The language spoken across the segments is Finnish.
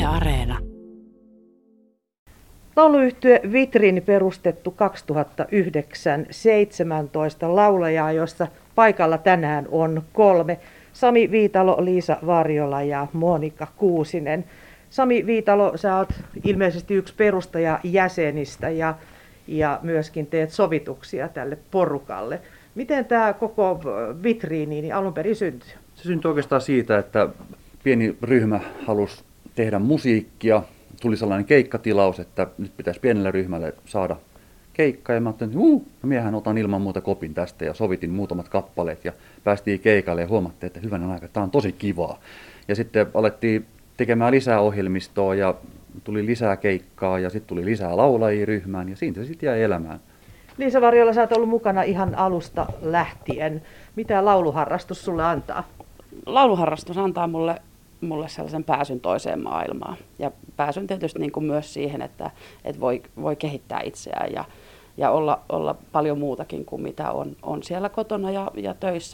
Areena. Lauluyhtye Vitriini perustettu 2009, 17 laulajaa, joista paikalla tänään on 3. Sami Viitalo, Liisa Varjola ja Monika Kuusinen. Sami Viitalo, sä oot ilmeisesti yksi perustajajäsenistä ja myöskin teet sovituksia tälle porukalle. Miten tämä koko Vitriini alun perin syntyi? Se syntyi oikeastaan siitä, että pieni ryhmä halusi tehdä musiikkia. Tuli sellainen keikkatilaus, että nyt pitäisi pienelle ryhmälle saada keikka. Ja mä ajattelin, että miehän otan ilman muuta kopin tästä ja sovitin muutamat kappaleet ja päästiin keikalle ja huomattiin, että hyvänen aika, tämä on tosi kivaa. Ja sitten alettiin tekemään lisää ohjelmistoa ja tuli lisää keikkaa ja sitten tuli lisää laulajia ryhmään ja siitä se sitten jäi elämään. Liisa Varjola, sä oot ollut mukana ihan alusta lähtien. Mitä lauluharrastus sulle antaa? Lauluharrastus antaa mulle sellaisen pääsyn toiseen maailmaan. Ja pääsyn tietysti niin kuin myös siihen, että voi kehittää itseään ja olla paljon muutakin kuin mitä on siellä kotona ja töissä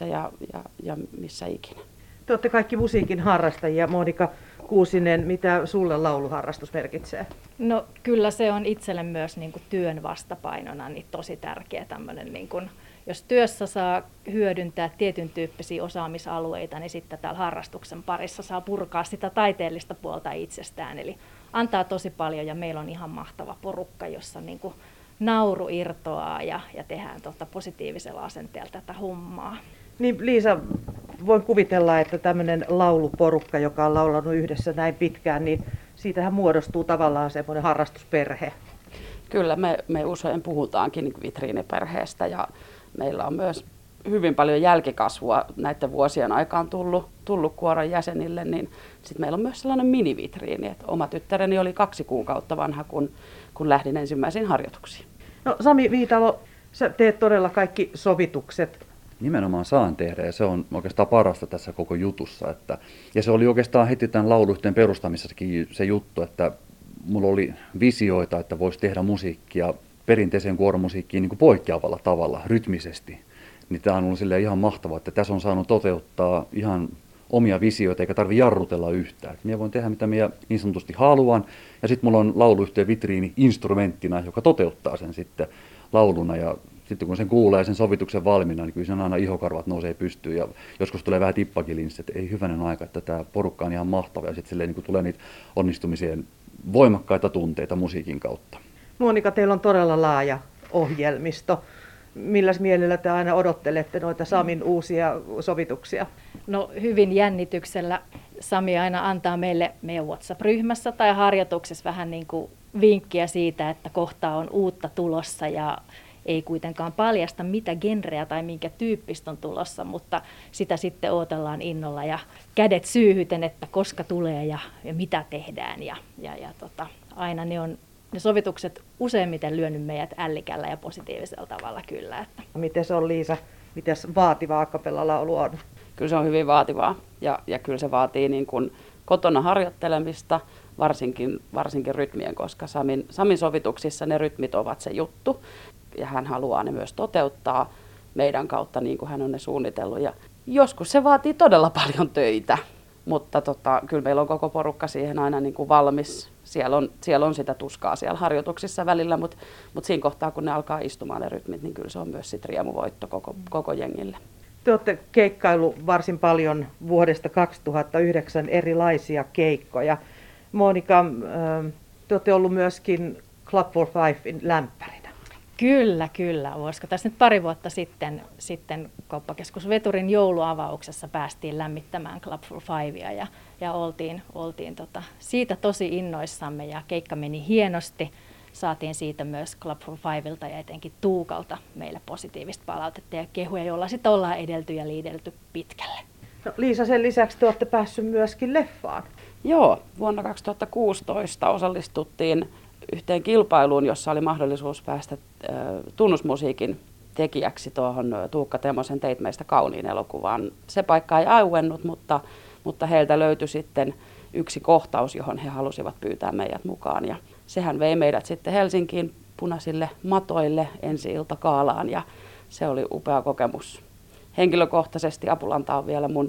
ja missä ikinä. Te olette kaikki musiikin harrastajia. Monika Kuusinen, mitä sulle lauluharrastus merkitsee? No kyllä se on itselle myös niin kuin työn vastapainona niin tosi tärkeä tämmöinen, niin kuin, jos työssä saa hyödyntää tietyn tyyppisiä osaamisalueita, niin sitten täällä harrastuksen parissa saa purkaa sitä taiteellista puolta itsestään. Eli antaa tosi paljon ja meillä on ihan mahtava porukka, jossa niin kuin nauru irtoaa ja tehdään positiivisella asenteella tätä hommaa. Niin Liisa, voin kuvitella, että tämmöinen lauluporukka, joka on laulanut yhdessä näin pitkään, niin siitähän muodostuu tavallaan semmoinen harrastusperhe. Kyllä, me usein puhutaankin vitriiniperheestä ja meillä on myös hyvin paljon jälkikasvua näiden vuosien aikaan tullut kuoron jäsenille, niin sitten meillä on myös sellainen minivitriini, että oma tyttäreni oli 2 kuukautta vanha, kun lähdin ensimmäisiin harjoituksiin. No Sami Viitalo, sä teet todella kaikki sovitukset. Nimenomaan saan tehdä ja se on oikeastaan parasta tässä koko jutussa. Ja se oli oikeastaan heti tämän lauluyhteen perustamisessakin se juttu, että mulla oli visioita, että voisi tehdä musiikkia perinteiseen kuoromusiikkiin niin kuin poikkeavalla tavalla, rytmisesti. Niin tämä on ollut silleen ihan mahtavaa, että tässä on saanut toteuttaa ihan omia visioita eikä tarvitse jarrutella yhtään. Et minä voin tehdä mitä minä niin sanotusti haluan ja sitten mulla on lauluyhteen vitriini instrumenttina, joka toteuttaa sen sitten lauluna ja sitten kun sen kuulee sen sovituksen valmiina, niin kyllä sen aina ihokarvat nousee pystyyn ja joskus tulee vähän tippakilinssi, että ei hyvänen aika, että tämä porukka on ihan mahtava ja sitten niin tulee niitä onnistumisien voimakkaita tunteita musiikin kautta. Monika, teillä on todella laaja ohjelmisto. Milläs mielellä te aina odottelette noita Samin uusia sovituksia? No hyvin jännityksellä. Sami aina antaa meille meidän WhatsApp-ryhmässä tai harjoituksessa vähän niin kuin vinkkiä siitä, että kohta on uutta tulossa ja ei kuitenkaan paljasta mitä genreä tai minkä tyyppistä on tulossa, mutta sitä sitten odotellaan innolla ja kädet syyhyten, että koska tulee ja mitä tehdään. Aina ne sovitukset useimmiten lyönyt meidät ällikällä ja positiivisella tavalla kyllä. Että. Miten se on, Liisa? Miten vaativaa a-cappella-laulu on? Kyllä se on hyvin vaativaa ja kyllä se vaatii niin kuin kotona harjoittelemista, varsinkin rytmien, koska Samin sovituksissa ne rytmit ovat se juttu. Ja hän haluaa ne myös toteuttaa meidän kautta niin kuin hän on ne suunnitellut. Ja joskus se vaatii todella paljon töitä, mutta kyllä meillä on koko porukka siihen aina niin kuin valmis. Siellä on sitä tuskaa siellä harjoituksissa välillä, mutta siinä kohtaa kun ne alkaa istumaan ne rytmit, niin kyllä se on myös sit riemuvoitto koko jengille. Te olette keikkaillut varsin paljon vuodesta 2009 erilaisia keikkoja. Monika, te olette ollut myöskin Club for Fiven lämpärinä. Kyllä. Olisiko tässä nyt 2 vuotta sitten Kauppakeskus Veturin jouluavauksessa päästiin lämmittämään Club for Fivea ja oltiin siitä tosi innoissamme ja keikka meni hienosti. Saatiin siitä myös Club for Fivelta ja etenkin Tuukalta meille positiivista palautetta ja kehuja, jolla sitten ollaan edelty ja liidelty pitkälle. No, Liisa, sen lisäksi te olette päässyt myöskin leffaan. Joo, vuonna 2016 osallistuttiin yhteen kilpailuun, jossa oli mahdollisuus päästä tunnusmusiikin tekijäksi tuohon Tuukka Temosen Teit meistä kauniin elokuvaan. Se paikka ei auennut, mutta heiltä löytyi sitten yksi kohtaus, johon he halusivat pyytää meidät mukaan. Ja sehän vei meidät sitten Helsinkiin punaisille matoille ensi-iltakaalaan ja se oli upea kokemus. Henkilökohtaisesti Apulanta on vielä mun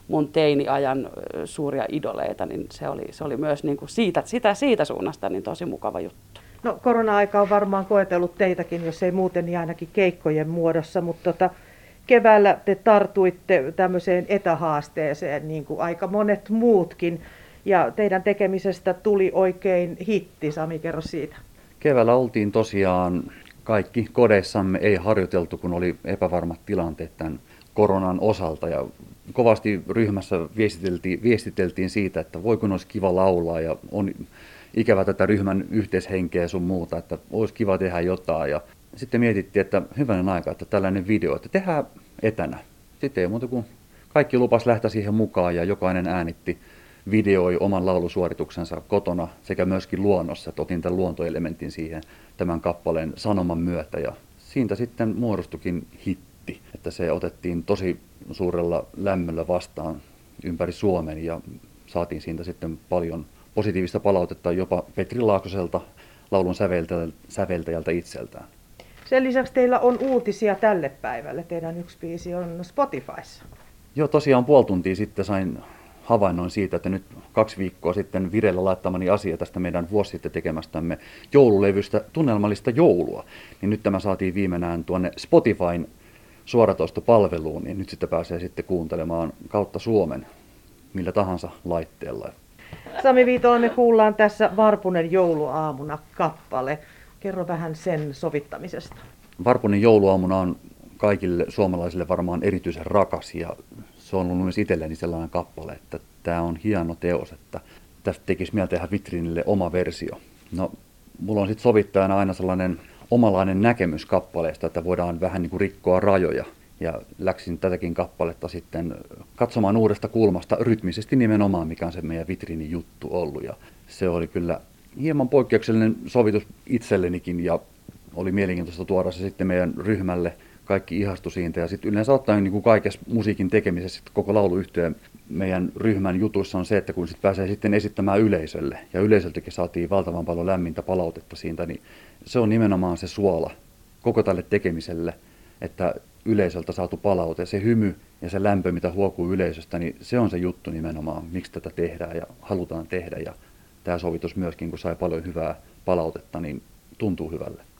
mun teiniajan suuria idoleita, niin se oli myös niin kuin siitä suunnasta niin tosi mukava juttu. No, korona-aika on varmaan koetellut teitäkin, jos ei muuten, niin ainakin keikkojen muodossa, mutta keväällä te tartuitte tämmöiseen etähaasteeseen, niin kuin aika monet muutkin, ja teidän tekemisestä tuli oikein hitti. Sami, kerro siitä. Keväällä oltiin tosiaan kaikki kodeissamme, ei harjoiteltu, kun oli epävarmat tilanteet tämän koronan osalta, ja kovasti ryhmässä viestiteltiin siitä, että voi kun olisi kiva laulaa, ja on ikävä tätä ryhmän yhteishenkeä ja sun muuta, että olisi kiva tehdä jotain. Ja sitten mietittiin, että hyvänen aika, että tällainen video, että tehdään etänä. Sitten ei muuta kuin kaikki lupas lähteä siihen mukaan ja jokainen äänitti, videoi oman laulusuorituksensa kotona sekä myöskin luonnossa. Että otin tämän luontoelementin siihen tämän kappaleen sanoman myötä ja siitä sitten muodostukin hitti. Että se otettiin tosi suurella lämmöllä vastaan ympäri Suomen ja saatiin siitä sitten paljon positiivista palautetta jopa Petri Laaksoselta, laulun säveltäjältä itseltään. Sen lisäksi teillä on uutisia tälle päivälle. Teidän yksi biisi on Spotifyssa. Joo, tosiaan puoli tuntia sitten sain havainnoin siitä, että nyt 2 viikkoa sitten vireillä laittamani asia tästä meidän vuosi sitten tekemästämme joululevystä Tunnelmallista joulua. Niin nyt tämä saatiin viimeinään tuonne Spotifyn suoratoistopalveluun, niin nyt sitä pääsee sitten kuuntelemaan kautta Suomen millä tahansa laitteella. Sami Viitola, me kuullaan tässä Varpunen jouluaamuna kappale. Kerro vähän sen sovittamisesta. Varpunen jouluaamuna on kaikille suomalaisille varmaan erityisen rakas ja se on ollut myös itselleni sellainen kappale, että tämä on hieno teos, että tästä tekisi mieltä tehdä vitriinille oma versio. No, mulla on sitten sovittajana aina sellainen omalainen näkemys kappaleesta, että voidaan vähän niin kuin rikkoa rajoja. Ja läksin tätäkin kappaletta sitten katsomaan uudesta kulmasta rytmisesti nimenomaan, mikä on se meidän vitriinin juttu ollut. Ja se oli kyllä hieman poikkeuksellinen sovitus itsellenikin ja oli mielenkiintoista tuoda se sitten meidän ryhmälle. Kaikki ihastui siitä ja sitten yleensä ottaen niin kuin kaikessa musiikin tekemisessä koko lauluyhtyeen meidän ryhmän jutuissa on se, että kun sit pääsee sitten esittämään yleisölle ja yleisöltäkin saatiin valtavan paljon lämmintä palautetta siitä, niin se on nimenomaan se suola koko tälle tekemiselle, että yleisöltä saatu palaute, se hymy ja se lämpö, mitä huokuu yleisöstä, niin se on se juttu nimenomaan, miksi tätä tehdään ja halutaan tehdä. Ja tämä sovitus myöskin, kun sai paljon hyvää palautetta, niin tuntuu hyvälle.